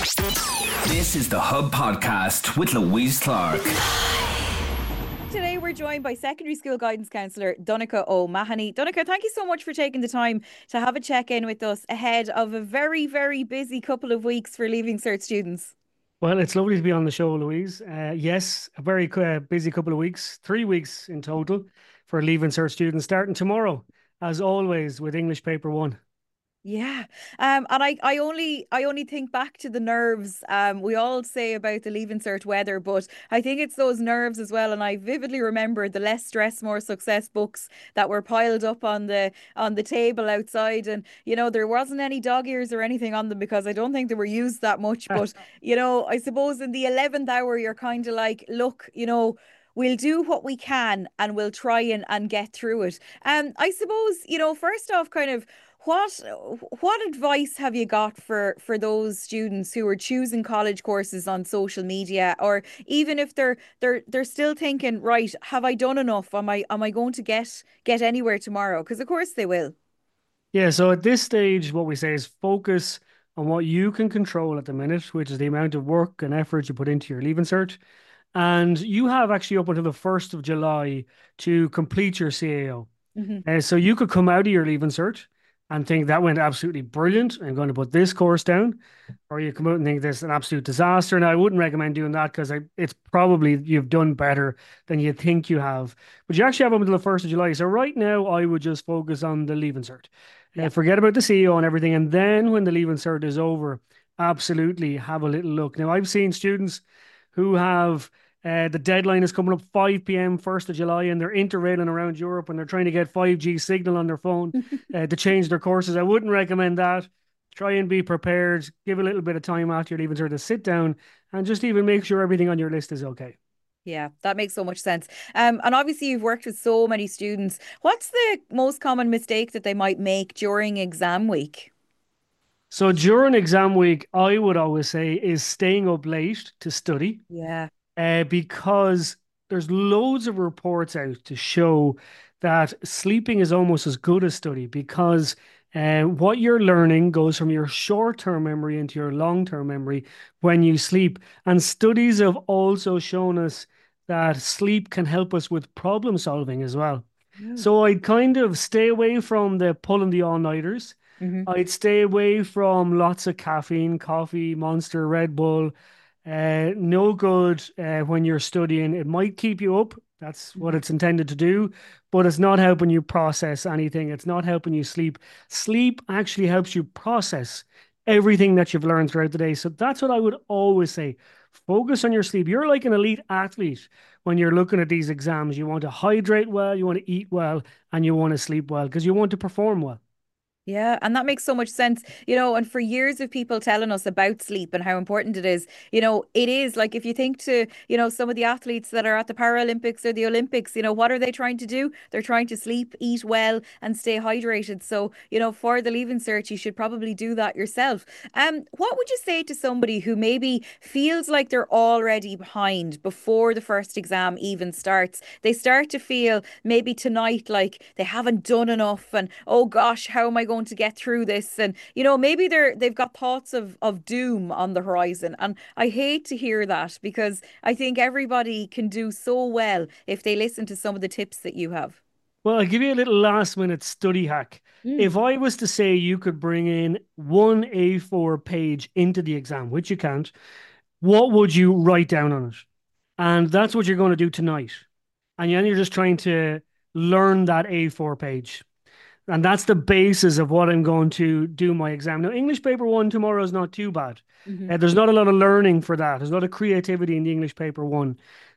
This is the Hub Podcast with Louise Clark. Today we're joined by Secondary School Guidance Counsellor Donncha O'Mahony. Donncha, thank you so much for taking the time to have a check-in with us ahead of a very, very busy couple of weeks for Leaving Cert students. Well, it's lovely to be on the show, Louise. Yes, a very busy couple of weeks, 3 weeks in total for Leaving Cert students, starting tomorrow, as always, with English Paper 1. Yeah. And I only think back to the nerves. We all say about the Leaving Cert weather, but I think it's those nerves as well. And I vividly remember the Less Stress, More Success books that were piled up on the table outside. And, you know, there wasn't any dog ears or anything on them because I don't think they were used that much. But, you know, I suppose in the 11th hour, you're kind of like, look, you know, we'll do what we can and we'll try and get through it. I suppose, you know, first off, kind of, what advice have you got for those students who are choosing college courses on social media, or even if they're still thinking, right, have I done enough? Am I going to get anywhere tomorrow? Because of course they will. Yeah, so at this stage, what we say is focus on what you can control at the minute, which is the amount of work and effort you put into your Leaving Cert. And you have actually up until the 1st of July to complete your CAO. So you could come out of your Leaving Cert and think that went absolutely brilliant, I'm going to put this course down. Or you come out and think this is an absolute disaster. Now, I wouldn't recommend doing that because it's probably you've done better than you think you have. But you actually have up until the 1st of July. So right now, I would just focus on the Leaving Cert. Forget about the CEO and everything. And then when the Leaving Cert is over, absolutely have a little look. Now, I've seen students who have the deadline is coming up 5 p.m. 1st of July, and they're interrailing around Europe and they're trying to get 5G signal on their phone to change their courses. I wouldn't recommend that. Try and be prepared. Give a little bit of time after your Leaving Cert to sit down and just even make sure everything on your list is okay. Yeah, that makes so much sense. And obviously you've worked with so many students. What's the most common mistake that they might make during exam week? So during exam week, I would always say is staying up late to study. Yeah. Because there's loads of reports out to show that sleeping is almost as good as study, because what you're learning goes from your short-term memory into your long-term memory when you sleep. And studies have also shown us that sleep can help us with problem solving as well. So I'd kind of stay away from the pulling the all-nighters. I'd stay away from lots of caffeine, coffee, Monster, Red Bull. No good when you're studying. It might keep you up. That's what it's intended to do, but it's not helping you process anything. It's not helping you sleep. Sleep actually helps you process everything that you've learned throughout the day. So that's what I would always say. Focus on your sleep. You're like an elite athlete when you're looking at these exams. You want to hydrate well, you want to eat well, and you want to sleep well because you want to perform well. Yeah, and that makes so much sense, you know, and for years of people telling us about sleep and how important it is, you know, it is like if you think to, you know, some of the athletes that are at the Paralympics or the Olympics, you know, what are they trying to do? They're trying to sleep, eat well, and stay hydrated. So, you know, for the Leaving Cert, you should probably do that yourself. What would you say to somebody who maybe feels like they're already behind before the first exam even starts? They start to feel maybe tonight like they haven't done enough and, oh gosh, how am I going to get through this? And you know, maybe they've got thoughts of doom on the horizon, and I hate to hear that because I think everybody can do so well if they listen to some of the tips that you have. Well, I'll give you a little last minute study hack. If I was to say you could bring in one A4 page into the exam, which you can't, what would you write down on it? And that's what you're going to do tonight. And then you're just trying to learn that A4 page. And that's the basis of what I'm going to do my exam. Now, English Paper 1 tomorrow is not too bad. There's not a lot of learning for that. There's a lot of creativity in the English Paper 1.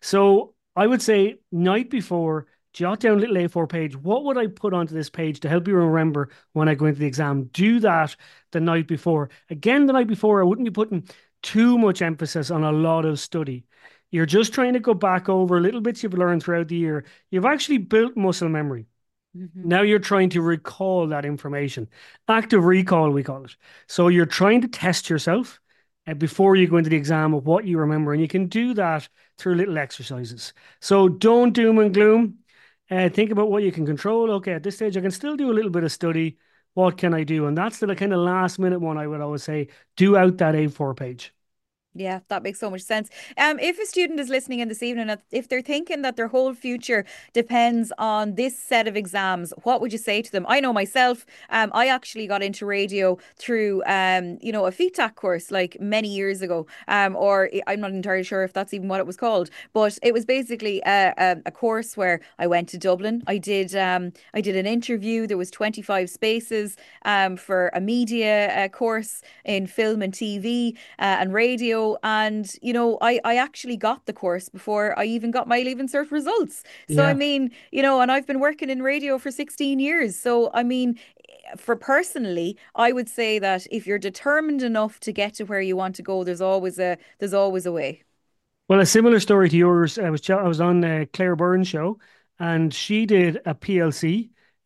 So I would say night before, jot down a little A4 page. What would I put onto this page to help you remember when I go into the exam? Do that the night before. Again, the night before, I wouldn't be putting too much emphasis on a lot of study. You're just trying to go back over little bits you've learned throughout the year. You've actually built muscle memory. Now you're trying to recall that information. Active recall, we call it. So you're trying to test yourself before you go into the exam of what you remember. And you can do that through little exercises. So don't doom and gloom. Think about what you can control. Okay, at this stage, I can still do a little bit of study. What can I do? And that's the kind of last minute one I would always say, do out that A4 page. Yeah, that makes so much sense. If a student is listening in this evening, if they're thinking that their whole future depends on this set of exams, what would you say to them? I know myself, I actually got into radio through, a FETAC course like many years ago, or I'm not entirely sure if that's even what it was called, but it was basically a course where I went to Dublin. I did an interview. There was 25 spaces, for a media course in film and TV, and radio. And, I actually got the course before I even got my Leaving Cert results. So, I Yeah. mean, and I've been working in radio for 16 years. So, I mean, for personally, I would say that if you're determined enough to get to where you want to go, there's always a way. Well, a similar story to yours. I was on Claire Byrne's show, and she did a PLC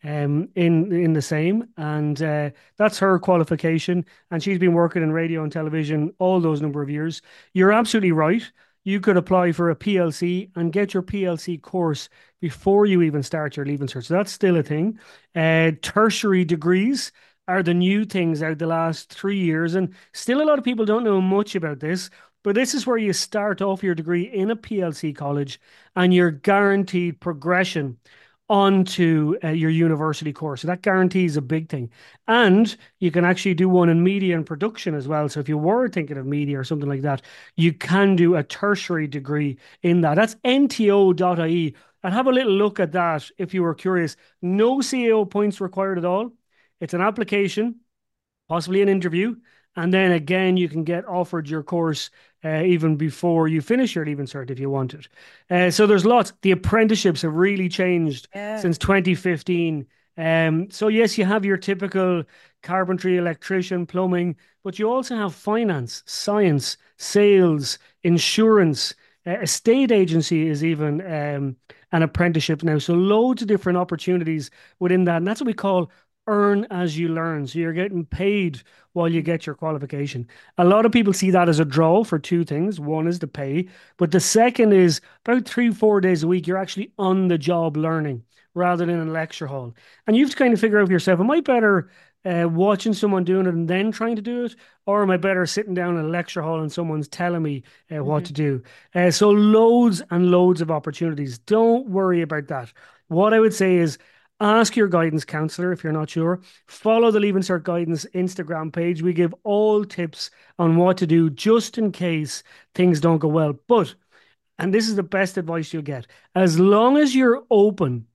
in the same, and that's her qualification. And she's been working in radio and television all those number of years. You're absolutely right. You could apply for a PLC and get your PLC course before you even start your Leaving Cert. So that's still a thing. Tertiary degrees are the new things out the last 3 years, and still a lot of people don't know much about this. But this is where you start off your degree in a PLC college and you're guaranteed progression onto your university course. So that guarantees a big thing. And you can actually do one in media and production as well. So if you were thinking of media or something like that, you can do a tertiary degree in that. That's nto.ie. And have a little look at that if you were curious. No CAO points required at all. It's an application, possibly an interview. And then again, you can get offered your course even before you finish your Leaving Cert if you want it. So there's lots. The apprenticeships have really changed Yeah. since 2015. So yes, you have your typical carpentry, electrician, plumbing, but you also have finance, science, sales, insurance. Estate agency is even an apprenticeship now. So loads of different opportunities within that. And that's what we call earn as you learn. So you're getting paid while you get your qualification. A lot of people see that as a draw for two things. One is the pay, but the second is about 3-4 days a week, you're actually on the job learning rather than in a lecture hall. And you have to kind of figure out for yourself, am I better watching someone doing it and then trying to do it? Or am I better sitting down in a lecture hall and someone's telling me what Mhm. to do? So loads and loads of opportunities. Don't worry about that. What I would say is ask your guidance counselor if you're not sure. Follow the Leaving Cert Guidance Instagram page. We give all tips on what to do just in case things don't go well. But, and this is the best advice you'll get, as long as you're open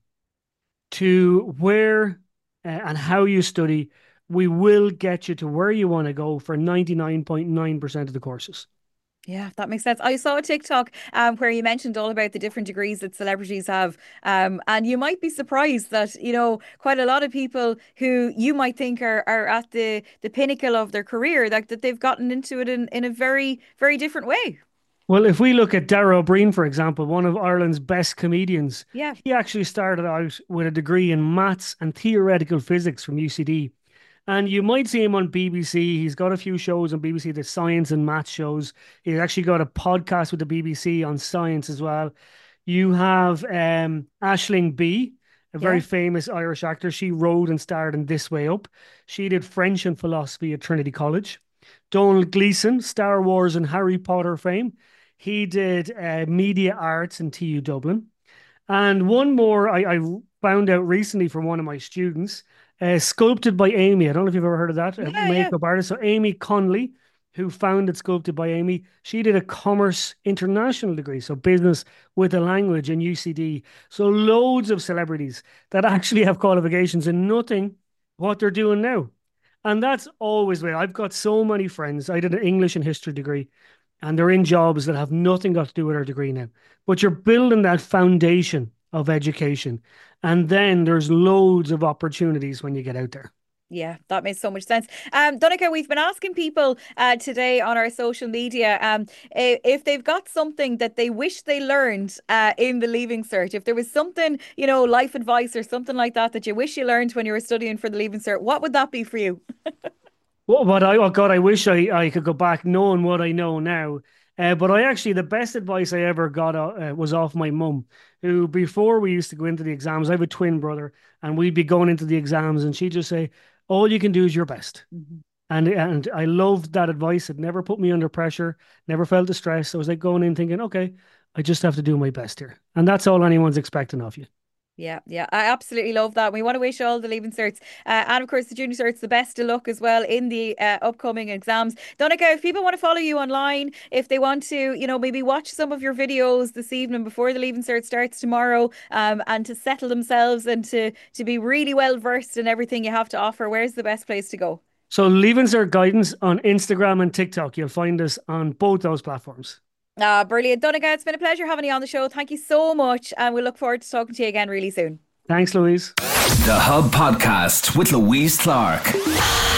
to where and how you study, we will get you to where you want to go for 99.9% of the courses. Yeah, that makes sense. I saw a TikTok where you mentioned all about the different degrees that celebrities have. And you might be surprised that, quite a lot of people who you might think are at the pinnacle of their career, that they've gotten into it in a very, very different way. Well, if we look at Dara O'Brien, for example, one of Ireland's best comedians, Yeah. he actually started out with a degree in maths and theoretical physics from UCD. And you might see him on BBC. He's got a few shows on BBC, the science and maths shows. He's actually got a podcast with the BBC on science as well. You have Aisling Bea, a very Yeah. famous Irish actor. She wrote and starred in This Way Up. She did French and philosophy at Trinity College. Donald Gleeson, Star Wars and Harry Potter fame. He did media arts in TU Dublin. And one more I found out recently from one of my students, Sculpted by Amy. I don't know if you've ever heard of that, a Yeah, yeah. makeup artist. So Amy Connolly, who founded Sculpted by Amy, she did a commerce international degree, so business with a language in UCD. So loads of celebrities that actually have qualifications in nothing what they're doing now. And that's always where I've got so many friends. I did an English and history degree, and they're in jobs that have nothing got to do with our degree now. But you're building that foundation of education. And then there's loads of opportunities when you get out there. Yeah, that makes so much sense. Donncha, we've been asking people today on our social media if they've got something that they wish they learned in the Leaving Cert. If there was something, life advice or something like that you wish you learned when you were studying for the Leaving Cert, what would that be for you? Oh God, I wish I could go back knowing what I know now. But I actually, the best advice I ever got was off my mum, who before we used to go into the exams, I have a twin brother, and we'd be going into the exams, and she'd just say, all you can do is your best. Mhm. And I loved that advice. It never put me under pressure, never felt the stress. I was like going in thinking, okay, I just have to do my best here. And that's all anyone's expecting of you. Yeah, yeah, I absolutely love that. We want to wish all the Leaving Certs and, of course, the Junior Certs the best of luck as well in the upcoming exams. Donncha, if people want to follow you online, if they want to, maybe watch some of your videos this evening before the Leaving Cert starts tomorrow, and to settle themselves and to be really well versed in everything you have to offer, where's the best place to go? So Leaving Cert Guidance on Instagram and TikTok. You'll find us on both those platforms. Brilliant. Donncha, it's been a pleasure having you on the show. Thank you so much. And we look forward to talking to you again really soon. Thanks, Louise. The Hub Podcast with Louise Clark.